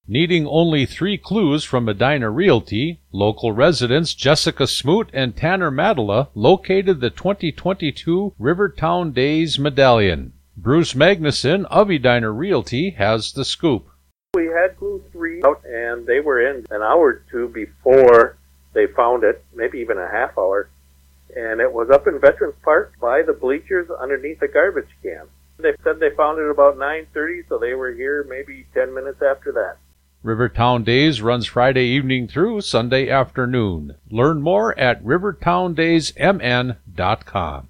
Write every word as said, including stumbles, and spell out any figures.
Needing only three clues from Medina Realty, local residents Jessica Smoot and Tanner Madela located the twenty twenty-two Rivertown Days medallion. Bruce Magnuson of Edina Realty has the scoop. We had clue three out, and they were in an hour or two before they found it, maybe even a half hour. And it was up in Veterans Park by the bleachers underneath a garbage can. They said they found it about nine thirty, so they were here maybe ten minutes after that. Rivertown Days runs Friday evening through Sunday afternoon. Learn more at rivertown days m n dot com.